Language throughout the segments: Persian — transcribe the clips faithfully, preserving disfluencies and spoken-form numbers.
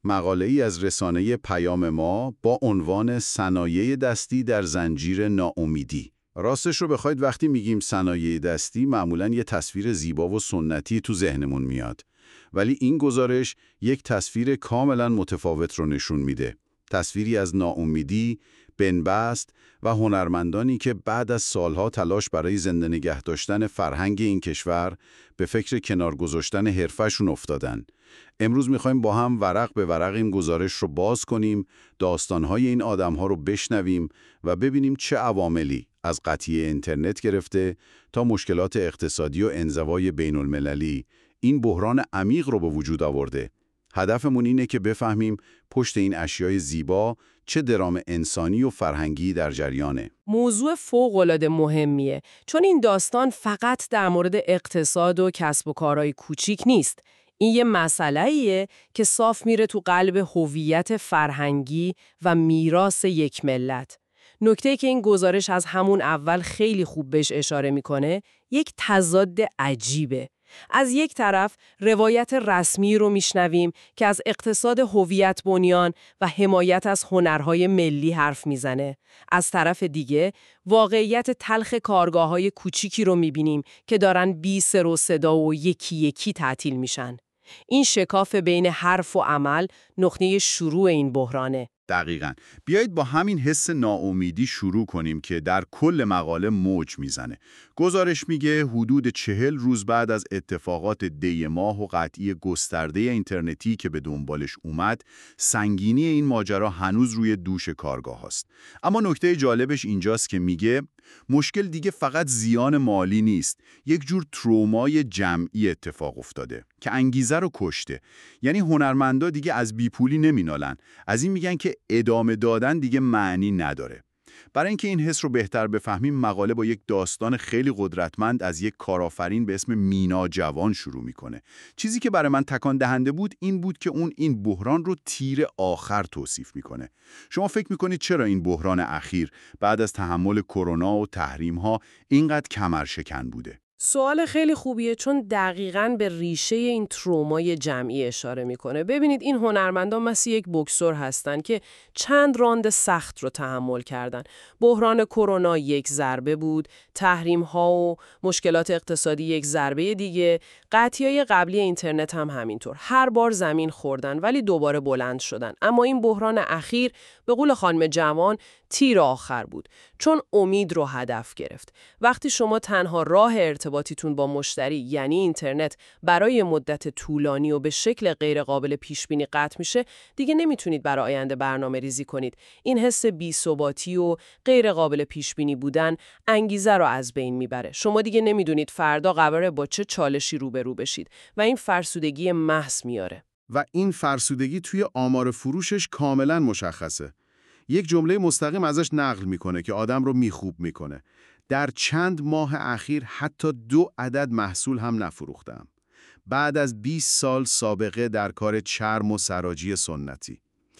مقاله‌ای از رسانه پیام ما با عنوان صنایع دستی در زنجیر ناامیدی. راستش رو بخواید وقتی میگیم صنایع دستی معمولاً یه تصویر زیبا و سنتی تو ذهنمون میاد. ولی این گزارش یک تصویر کاملاً متفاوت رو نشون میده. تصویری از ناامیدی، بنبست و هنرمندانی که بعد از سالها تلاش برای زنده نگه داشتن فرهنگ این کشور به فکر کنار گذاشتن حرفشون افتادن. امروز میخوایم با هم ورق به ورق این گزارش رو باز کنیم، داستانهای این آدمها رو بشنویم و ببینیم چه عواملی از قطعی اینترنت گرفته تا مشکلات اقتصادی و انزوای بین المللی این بحران عمیق رو به وجود آورده. هدفمون اینه که بفهمیم پشت این اشیای زیبا چه درام انسانی و فرهنگی در جریانه. موضوع فوق‌العاده مهمیه، چون این داستان فقط در مورد اقتصاد و کسب و کارهای کوچیک نیست. این یه مسئله‌ایه که صاف میره تو قلب هویت فرهنگی و میراث یک ملت. نکته که این گزارش از همون اول خیلی خوب بهش اشاره میکنه، یک تضاد عجیبه. از یک طرف روایت رسمی رو میشنویم که از اقتصاد هویت بنیان و حمایت از هنرهای ملی حرف میزنه. از طرف دیگه واقعیت تلخ کارگاه‌های کوچیکی رو میبینیم که دارن بی سر و صدا و یکی یکی تعطیل میشن. این شکاف بین حرف و عمل نقطه شروع این بحرانه. دقیقاً. بیایید با همین حس ناامیدی شروع کنیم که در کل مقاله موج میزنه. گزارش میگه حدود چهل روز بعد از اتفاقات دی ماه و قطعی گسترده اینترنتی که به دنبالش اومد، سنگینی این ماجرا هنوز روی دوش کارگاه هاست. اما نکته جالبش اینجاست که میگه مشکل دیگه فقط زیان مالی نیست، یک جور ترومای جمعی اتفاق افتاده که انگیزه رو کشته. یعنی هنرمندا دیگه از بیپولی نمینالن، از این میگن که ادامه دادن دیگه معنی نداره. برای اینکه این حس رو بهتر بفهمیم، مقاله با یک داستان خیلی قدرتمند از یک کارآفرین به اسم مینا جوان شروع میکنه. چیزی که برای من تکان دهنده بود این بود که اون این بحران رو تیر آخر توصیف میکنه. شما فکر میکنید چرا این بحران اخیر بعد از تحمل کرونا و تحریم‌ها اینقدر کمرشکن بوده؟ سوال خیلی خوبیه، چون دقیقاً به ریشه این ترومای جمعی اشاره میکنه. ببینید این هنرمندان مثل یک بوکسور هستن که چند راند سخت رو تحمل کردن. بحران کرونا یک ضربه بود، تحریم ها و مشکلات اقتصادی یک ضربه دیگه، قطعیای قبلی اینترنت هم همینطور. هر بار زمین خوردن ولی دوباره بلند شدن. اما این بحران اخیر به قول خانم جوان تیر آخر بود، چون امید رو هدف گرفت. وقتی شما تنها راه ارتباطیتون با مشتری یعنی اینترنت برای مدت طولانی و به شکل غیر قابل پیش بینی قطع میشه، دیگه نمیتونید برای آینده برنامه ریزی کنید. این حس بی‌ثباتی و غیر قابل پیش بینی بودن انگیزه رو از بین میبره. شما دیگه نمیدونید فردا قراره با چه چالشی روبرو بشید و این فرسودگی محض میاره. و این فرسودگی توی آمار فروشش کاملا مشخصه. یک جمله مستقیم ازش نقل میکنه که آدم رو میخوب میکنه. در چند ماه اخیر حتی دو عدد محصول هم نفروختم. بعد از بیست سال سابقه در کار چرم و سراجی سنتی.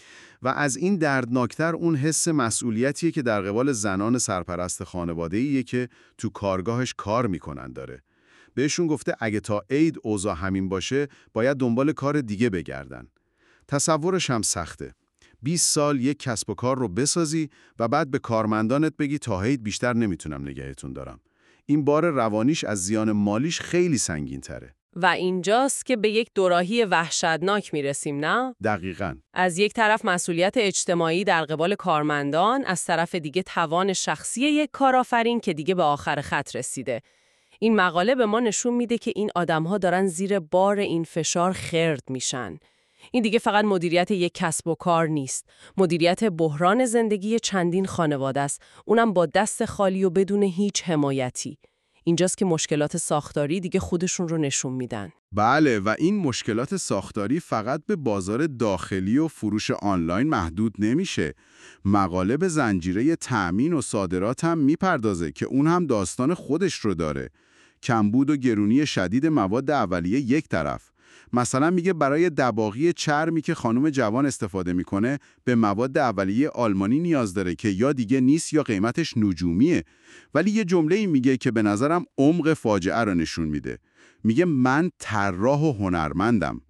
و از این دردناکتر اون حس مسئولیتیه که در قبال زنان سرپرست خانواده‌ایه که تو کارگاهش کار میکنن داره. بهشون گفته اگه تا عید اوضاع همین باشه باید دنبال کار دیگه بگردن. تصورش هم سخته. بیست سال یک کسب و کار رو بسازی و بعد به کارمندانت بگی تا عید بیشتر نمیتونم نگهتون دارم. این بار روانیش از زیان مالیش خیلی سنگین تره. و اینجاست که به یک دوراهی وحشتناک میرسیم، نه؟ دقیقاً. از یک طرف مسئولیت اجتماعی در قبال کارمندان، از طرف دیگه توان شخصی یک کارآفرین که دیگه به آخر خط رسیده. این مقاله به ما نشون میده که این آدم‌ها دارن زیر بار این فشار خرد میشن. این دیگه فقط مدیریت یک کسب و کار نیست. مدیریت بحران زندگی چندین خانواده است. اونم با دست خالی و بدون هیچ حمایتی. اینجاست که مشکلات ساختاری دیگه خودشون رو نشون میدن. بله، و این مشکلات ساختاری فقط به بازار داخلی و فروش آنلاین محدود نمیشه. مقاله به زنجیره تأمین و صادرات هم میپردازه که اون هم داستان خودش رو داره. کمبود و گرونی شدید مواد اولیه یک طرف. مثلا میگه برای دباغی چرمی که خانم جوان استفاده میکنه به مواد اولیه آلمانی نیاز داره که یا دیگه نیست یا قیمتش نجومیه. ولی یه جمله‌ای میگه که به نظرم عمق فاجعه رو نشون میده. میگه من طراح و هنرمندم.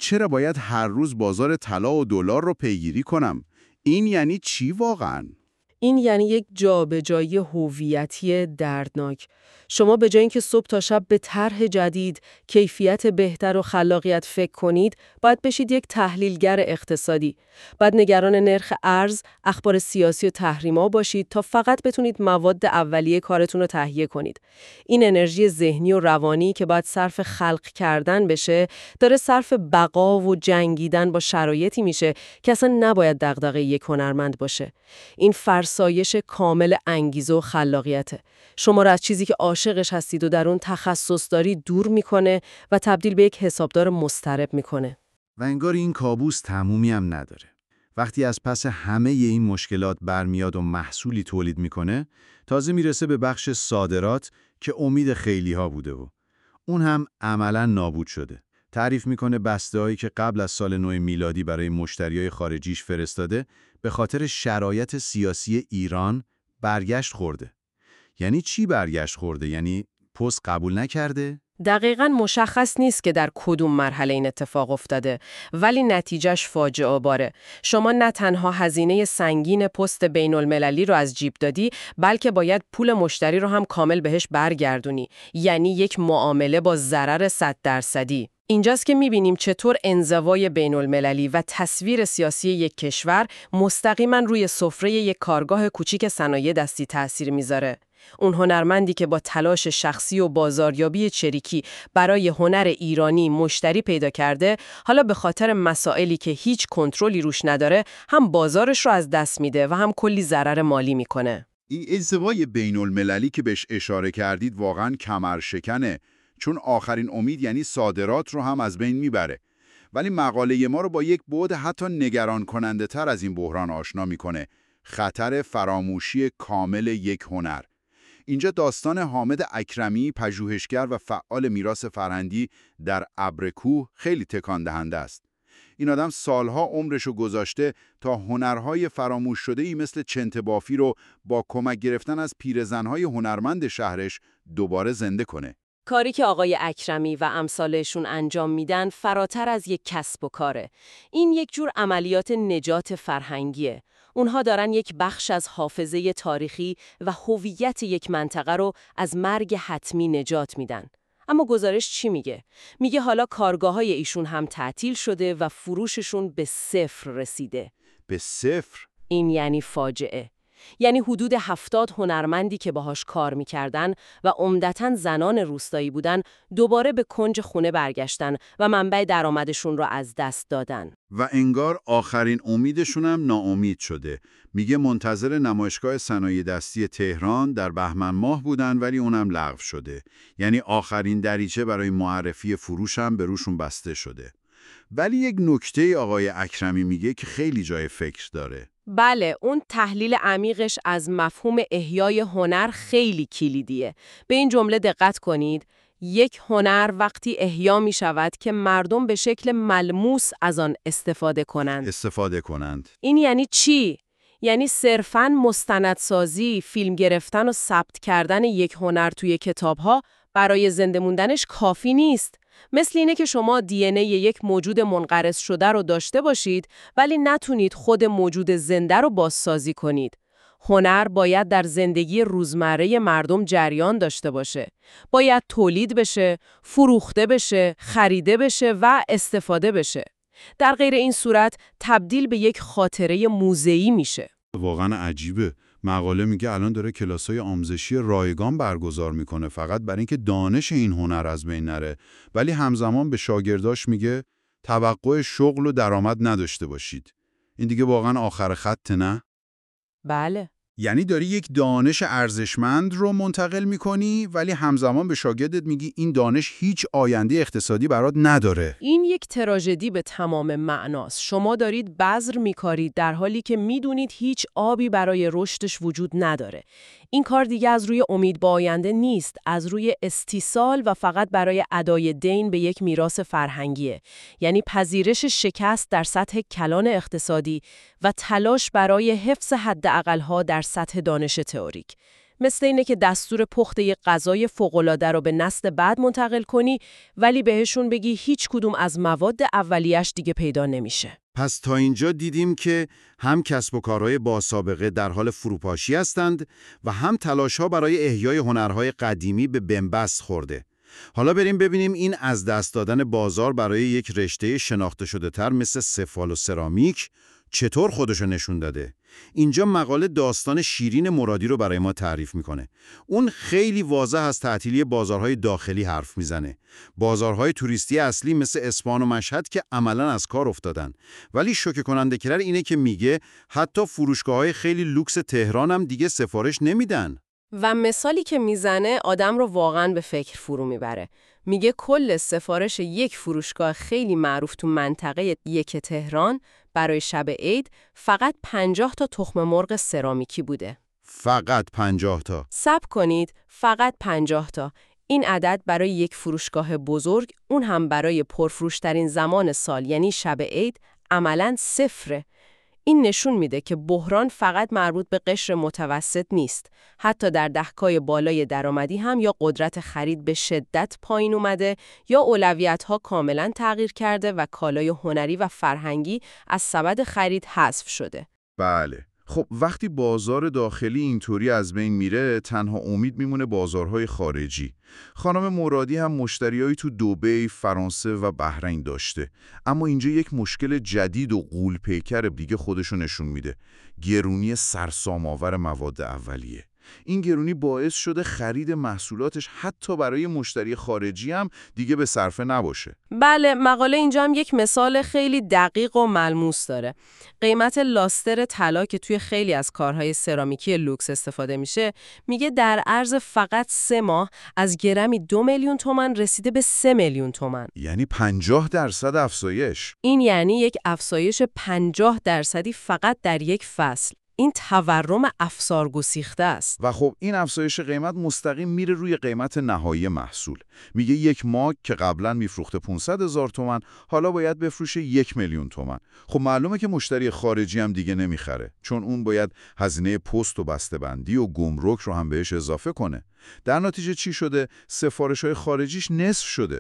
چرا باید هر روز بازار طلا و دلار رو پیگیری کنم؟ این یعنی چی واقعاً؟ این یعنی یک جابجایی هویتی دردناک. شما به جای اینکه صبح تا شب به طرح جدید، کیفیت بهتر و خلاقیت فکر کنید، باید بشید یک تحلیلگر اقتصادی. بعد نگران نرخ ارز، اخبار سیاسی و تحریما باشید تا فقط بتونید مواد اولیه کارتون رو تهیه کنید. این انرژی ذهنی و روانی که باید صرف خلق کردن بشه، داره صرف بقا و جنگیدن با شرایطی میشه که اصلا نباید دغدغه یک هنرمند باشه. این فرسایش کامل انگیزه و خلاقیته. شما را از چیزی که عاشقش هستید و در اون تخصص داری دور میکنه و تبدیل به یک حسابدار مضطرب میکنه. و انگار این کابوس تمومی هم نداره. وقتی از پس همه این مشکلات برمیاد و محصولی تولید میکنه، تازه میرسه به بخش صادرات که امید خیلی ها بوده و اون هم عملاً نابود شده. تعریف میکنه بسته‌هایی که قبل از سال نو میلادی برای مشتریای خارجیش فرستاده به خاطر شرایط سیاسی ایران برگشت خورده. یعنی چی برگشت خورده؟ یعنی پست قبول نکرده؟ دقیقاً مشخص نیست که در کدوم مرحله این اتفاق افتاده، ولی نتیجهش فاجعه باره. شما نه تنها هزینه سنگین پست بین المللی رو از جیب دادی، بلکه باید پول مشتری رو هم کامل بهش برگردونی. یعنی یک معامله با ضرر صد درصدی. اینجاست که می‌بینیم چطور انزوای بین المللی و تصویر سیاسی یک کشور مستقیما روی سفره یک کارگاه کوچیک صنایع دستی تأثیر میذاره. اون هنرمندی که با تلاش شخصی و بازاریابی چریکی برای هنر ایرانی مشتری پیدا کرده، حالا به خاطر مسائلی که هیچ کنترلی روش نداره، هم بازارش رو از دست میده و هم کلی ضرر مالی میکنه. این انزوای بین المللی که بهش اشاره کردید واقعاً کمرشکنه، چون آخرین امید یعنی صادرات رو هم از بین میبره. ولی مقاله ما رو با یک بعد حتی نگران کننده تر از این بحران آشنا میکنه: خطر فراموشی کامل یک هنر. اینجا داستان حامد اکرمی، پژوهشگر و فعال میراث فرهنگی در ابرکوه، خیلی تکان دهنده است. این آدم سالها عمرشو گذاشته تا هنرهای فراموش شده‌ای مثل چنته بافی رو با کمک گرفتن از پیرزن‌های هنرمند شهرش دوباره زنده کنه. کاری که آقای اکرمی و امثالشون انجام میدن فراتر از یک کسب و کاره. این یک جور عملیات نجات فرهنگیه. اونها دارن یک بخش از حافظه تاریخی و هویت یک منطقه رو از مرگ حتمی نجات میدن. اما گزارش چی میگه؟ میگه حالا کارگاه‌های ایشون هم تعطیل شده و فروششون به صفر رسیده. به صفر؟ این یعنی فاجعه. یعنی حدود هفتاد هنرمندی که باهاش کار میکردن و عمدتاً زنان روستایی بودن، دوباره به کنج خونه برگشتن و منبع درآمدشون رو از دست دادن. و انگار آخرین امیدشون هم ناامید شده. میگه منتظر نمایشگاه صنایع دستی تهران در بهمن ماه بودن، ولی اونم لغو شده. یعنی آخرین دریچه برای معرفی فروش هم به روشون بسته شده. ولی یک نکته آقای اکرمی میگه که خیلی جای فکر داره. بله، اون تحلیل عمیقش از مفهوم احیای هنر خیلی کلیدیه. به این جمله دقت کنید: یک هنر وقتی احیا می شود که مردم به شکل ملموس از آن استفاده کنند. استفاده کنند. این یعنی چی؟ یعنی صرفاً مستندسازی، فیلم گرفتن و ثبت کردن یک هنر توی کتاب‌ها برای زنده موندنش کافی نیست. مثل اینه که شما دی ان ای یک موجود منقرض شده رو داشته باشید ولی نتونید خود موجود زنده رو بازسازی کنید. هنر باید در زندگی روزمره مردم جریان داشته باشه. باید تولید بشه، فروخته بشه، خریده بشه و استفاده بشه. در غیر این صورت تبدیل به یک خاطره موزه‌ای میشه. واقعا عجیبه. مقاله میگه الان داره کلاسای آموزشی رایگان برگزار میکنه فقط برای اینکه دانش این هنر از بین نره، ولی همزمان به شاگرداش میگه توقع شغل و درآمد نداشته باشید. این دیگه واقعا آخر خط نه؟ بله. یعنی داری یک دانش ارزشمند رو منتقل میکنی ولی همزمان به شاگردت میگی این دانش هیچ آینده اقتصادی برات نداره. این یک تراژدی به تمام معناست. شما دارید بذر میکارید در حالی که میدونید هیچ آبی برای رشدش وجود نداره. این کار دیگه از روی امید به آینده نیست، از روی استیصال و فقط برای ادای دین به یک میراث فرهنگیه. یعنی پذیرش شکست در سطح کلان اقتصادی و تلاش برای حفظ حداقل‌ها در سطح دانش تئوریک. مثل اینه که دستور پخت یک غذای فوق‌العاده رو به نسل بعد منتقل کنی ولی بهشون بگی هیچ کدوم از مواد اولیه‌اش دیگه پیدا نمیشه. پس تا اینجا دیدیم که هم کسب و کارهای با سابقه در حال فروپاشی هستند و هم تلاش‌ها برای احیای هنرهای قدیمی به بنبست خورده. حالا بریم ببینیم این از دست دادن بازار برای یک رشته شناخته شده تر مثل سفال و سرامیک چطور خودشو نشون داده. اینجا مقاله داستان شیرین مرادی رو برای ما تعریف میکنه. اون خیلی واضح از تعطیلی بازارهای داخلی حرف میزنه. بازارهای توریستی اصلی مثل اصفهان و مشهد که عملاً از کار افتادن. ولی شوکه کننده تر اینه که میگه حتی فروشگاه‌های خیلی لوکس تهران هم دیگه سفارش نمیدن. و مثالی که میزنه آدم رو واقعاً به فکر فرو میبره. میگه کل سفارش یک فروشگاه خیلی معروف تو منطقه یک تهران برای شب عید فقط پنجاه تا تخم مرغ سرامیکی بوده. فقط پنجاه تا. صبر کنید، فقط پنجاه تا. این عدد برای یک فروشگاه بزرگ، اون هم برای پرفروشترین زمان سال یعنی شب عید، عملاً صفره. این نشون میده که بحران فقط مربوط به قشر متوسط نیست. حتی در دهکای بالای درآمدی هم یا قدرت خرید به شدت پایین اومده یا اولویت‌ها کاملا تغییر کرده و کالای هنری و فرهنگی از سبد خرید حذف شده. بله. خب وقتی بازار داخلی اینطوری از بین میره، تنها امید میمونه بازارهای خارجی. خانم مرادی هم مشتریایی تو دبی، فرانسه و بحرین داشته. اما اینجا یک مشکل جدید و غول پیکر دیگه خودشو نشون میده. گرونی سرسام‌آور مواد اولیه. این گرونی باعث شده خرید محصولاتش حتی برای مشتری خارجی هم دیگه به صرفه نباشه. بله، مقاله اینجا هم یک مثال خیلی دقیق و ملموس داره. قیمت لاستر طلا که توی خیلی از کارهای سرامیکی لوکس استفاده میشه، میگه در عرض فقط سه ماه از گرمی دو میلیون تومان رسیده به سه میلیون تومان. یعنی پنجاه درصد افزایش. این یعنی یک افزایش پنجاه درصدی فقط در یک فصل. این تورم افسارگسیخته است. و خب این افزایش قیمت مستقیم میره روی قیمت نهایی محصول. میگه یک ماگ که قبلا میفروخته پانصد هزار تومان حالا باید بفروشه یک میلیون تومان. خب معلومه که مشتری خارجی هم دیگه نمیخره، چون اون باید هزینه پست و بسته‌بندی و گمرک رو هم بهش اضافه کنه. در نتیجه چی شده؟ سفارش‌های خارجیش نصف شده.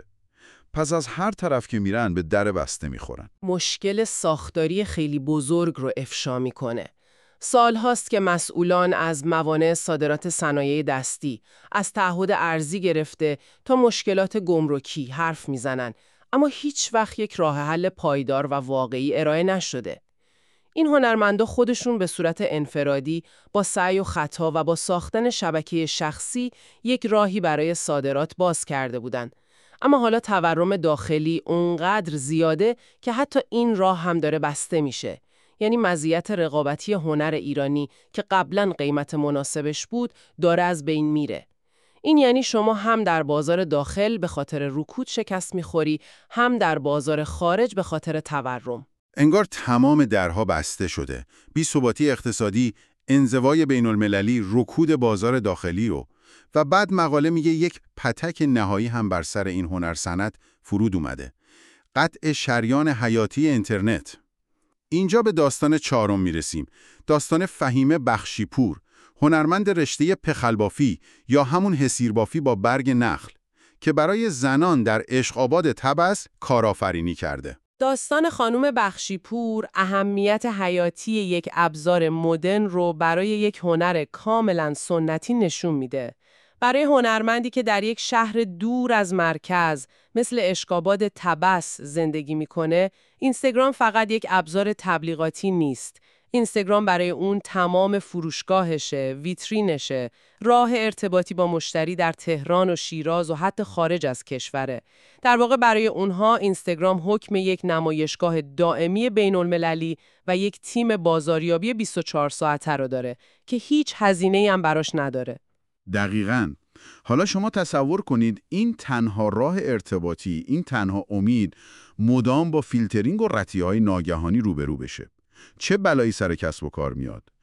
پس از هر طرف که میرن به در بسته میخورن. مشکل ساختاری خیلی بزرگ رو افشا میکنه. سال هاست که مسئولان از موانع صادرات صنایع دستی، از تعهد ارزی گرفته تا مشکلات گمرکی حرف میزنن، اما هیچ وقت یک راه حل پایدار و واقعی ارائه نشده. این هنرمندا خودشون به صورت انفرادی با سعی و خطا و با ساختن شبکه شخصی یک راهی برای صادرات باز کرده بودند. اما حالا تورم داخلی اونقدر زیاده که حتی این راه هم داره بسته میشه. یعنی مزیت رقابتی هنر ایرانی که قبلا قیمت مناسبش بود داره از بین میره. این یعنی شما هم در بازار داخل به خاطر رکود شکست میخوری، هم در بازار خارج به خاطر تورم. انگار تمام درها بسته شده. بی‌ثباتی اقتصادی، انزوای بین المللی، رکود بازار داخلی رو. و بعد مقاله میگه یک پتک نهایی هم بر سر این هنر صنعت فرود اومده. قطع شریان حیاتی اینترنت. اینجا به داستان چهارم میرسیم. داستان فهیمه بخشیپور، هنرمند رشته پخلبافی یا همون حصیربافی با برگ نخل که برای زنان در عشق‌آباد طبس کارآفرینی کرده. داستان خانم بخشیپور اهمیت حیاتی یک ابزار مدرن رو برای یک هنر کاملا سنتی نشون میده. برای هنرمندی که در یک شهر دور از مرکز مثل اشک‌آباد طبس زندگی میکنه، اینستاگرام فقط یک ابزار تبلیغاتی نیست. اینستاگرام برای اون تمام فروشگاهشه، ویترینشه، راه ارتباطی با مشتری در تهران و شیراز و حتی خارج از کشوره. در واقع برای اونها اینستاگرام حکم یک نمایشگاه دائمی بین المللی و یک تیم بازاریابی بیست و چهار ساعته رو داره که هیچ هزینه‌ای هم براش نداره. دقیقاً. حالا شما تصور کنید این تنها راه ارتباطی، این تنها امید، مدام با فیلترینگ و رطیه‌های ناگهانی روبرو بشه. چه بلایی سر کسب و کار میاد؟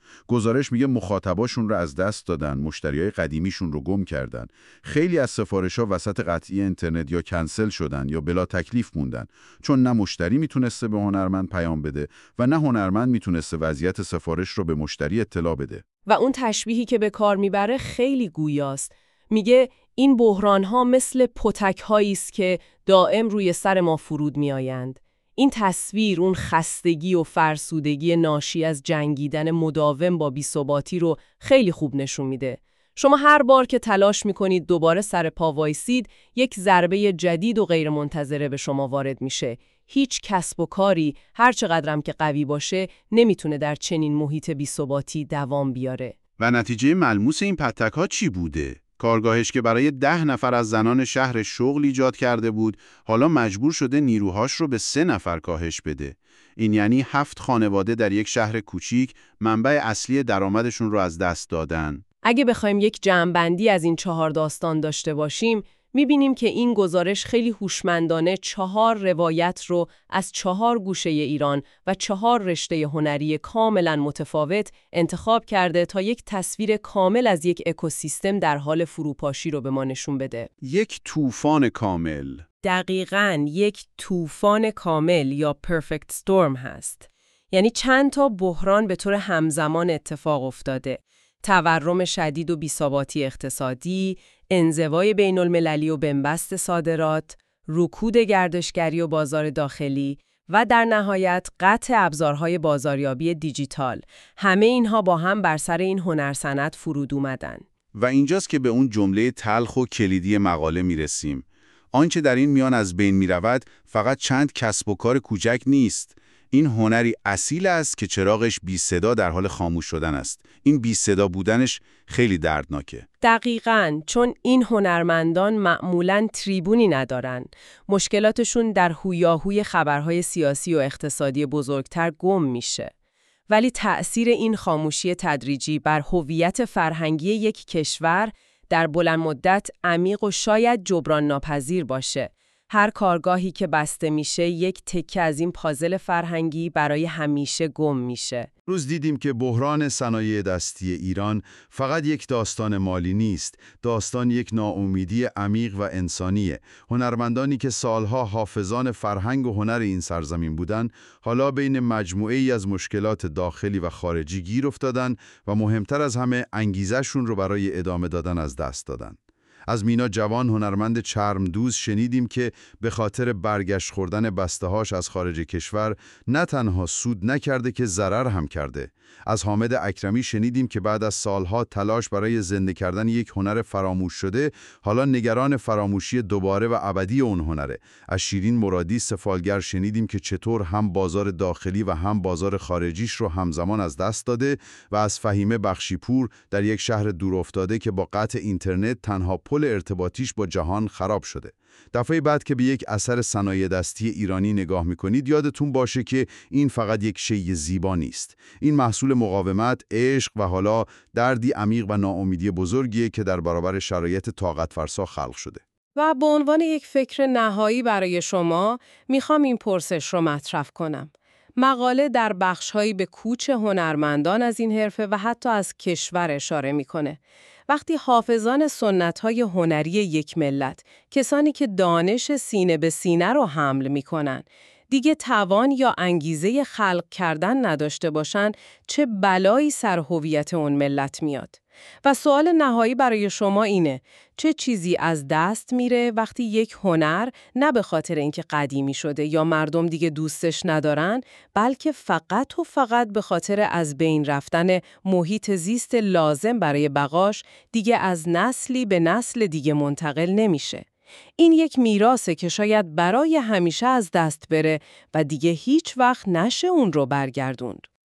گزارش میگه مخاطباشون رو از دست دادن، مشتریای قدیمیشون رو گم کردن. خیلی از سفارش‌ها وسط قطعی اینترنت یا کنسل شدن یا بلا تکلیف موندن، چون نه مشتری میتونسته به هنرمند پیام بده و نه هنرمند میتونسته وضعیت سفارش رو به مشتری اطلاع بده. و اون تشبیهی که به کار میبره خیلی گویاست. میگه این بحران‌ها مثل پتک‌هایی است که دائم روی سر ما فرود میآیند. این تصویر اون خستگی و فرسودگی ناشی از جنگیدن مداوم با بی‌ثباتی رو خیلی خوب نشون میده. شما هر بار که تلاش میکنید دوباره سر پا وایسید، یک ضربه جدید و غیرمنتظره به شما وارد میشه. هیچ کسب و کاری هر چقدرم که قوی باشه نمیتونه در چنین محیط بی‌ثباتی دوام بیاره. و نتیجه ملموس این پتک‌ها چی بوده؟ کارگاهش که برای ده نفر از زنان شهر شغل ایجاد کرده بود، حالا مجبور شده نیروهاش رو به سه نفر کاهش بده. این یعنی هفت خانواده در یک شهر کوچیک منبع اصلی درآمدشون رو از دست دادن. اگه بخوایم یک جمع‌بندی از این چهار داستان داشته باشیم، می‌بینیم که این گزارش خیلی هوشمندانه چهار روایت رو از چهار گوشه ایران و چهار رشته هنری کاملاً متفاوت انتخاب کرده تا یک تصویر کامل از یک اکوسیستم در حال فروپاشی رو به ما نشون بده. یک طوفان کامل. دقیقاً یک طوفان کامل یا پرفکت استورم هست. یعنی چند تا بحران به طور همزمان اتفاق افتاده. تورم شدید و بی‌ثباتی اقتصادی، انزوای بین المللی و بنبست صادرات، رکود گردشگری و بازار داخلی و در نهایت قطع ابزارهای بازاریابی دیجیتال. همه اینها با هم بر سر این هنرصنعت فرود اومدن. و اینجاست که به اون جمله تلخ و کلیدی مقاله میرسیم. آنچه در این میان از بین میرود فقط چند کسب و کار کوچک نیست. این هنری اصیل است که چراغش بی صدا در حال خاموش شدن است. این بی صدا بودنش خیلی دردناکه. دقیقاً، چون این هنرمندان معمولاً تریبونی ندارن. مشکلاتشون در هویاهوی خبرهای سیاسی و اقتصادی بزرگتر گم میشه. ولی تأثیر این خاموشی تدریجی بر هویت فرهنگی یک کشور در بلند مدت عمیق و شاید جبران ناپذیر باشه. هر کارگاهی که بسته میشه یک تکه از این پازل فرهنگی برای همیشه گم میشه. روز دیدیم که بحران صنایع دستی ایران فقط یک داستان مالی نیست، داستان یک ناامیدی عمیق و انسانیه. هنرمندانی که سالها حافظان فرهنگ و هنر این سرزمین بودن، حالا بین مجموعه‌ای از مشکلات داخلی و خارجی گیر افتادن و مهمتر از همه انگیزشون رو برای ادامه دادن از دست دادن. از مینا جوان، هنرمند چرمدوز، شنیدیم که به خاطر برگشت خوردن بسته‌هاش از خارج کشور نه تنها سود نکرده که ضرر هم کرده. از حامد اکرمی شنیدیم که بعد از سالها تلاش برای زنده کردن یک هنر فراموش شده، حالا نگران فراموشی دوباره و ابدی اون هنره. از شیرین مرادی سفالگر شنیدیم که چطور هم بازار داخلی و هم بازار خارجیش رو همزمان از دست داده و از فهیمه بخشیپور در یک شهر دورافتاده که با قطع اینترنت تنها پل ارتباطیش با جهان خراب شده. دفعه بعد که به یک اثر صنایع دستی ایرانی نگاه میکنید یادتون باشه که این فقط یک شیء زیبا نیست. این محصول مقاومت، عشق و حالا دردی عمیق و ناامیدی بزرگیه که در برابر شرایط طاقت فرسا خلق شده. و به عنوان یک فکر نهایی برای شما میخوام این پرسش رو مطرح کنم. مقاله در بخش‌هایی به کوچ هنرمندان از این حرفه و حتی از کشور اشاره میکنه. وقتی حافظان سنت‌های هنری یک ملت، کسانی که دانش سینه به سینه رو حمل میکنن، دیگه توان یا انگیزه خلق کردن نداشته باشن، چه بلایی سر هویت اون ملت میاد؟ و سوال نهایی برای شما اینه: چه چیزی از دست میره وقتی یک هنر نه به خاطر اینکه قدیمی شده یا مردم دیگه دوستش ندارن، بلکه فقط و فقط به خاطر از بین رفتن محیط زیست لازم برای بقاش دیگه از نسلی به نسل دیگه منتقل نمیشه؟ این یک میراثه که شاید برای همیشه از دست بره و دیگه هیچ وقت نشه اون رو برگردوند.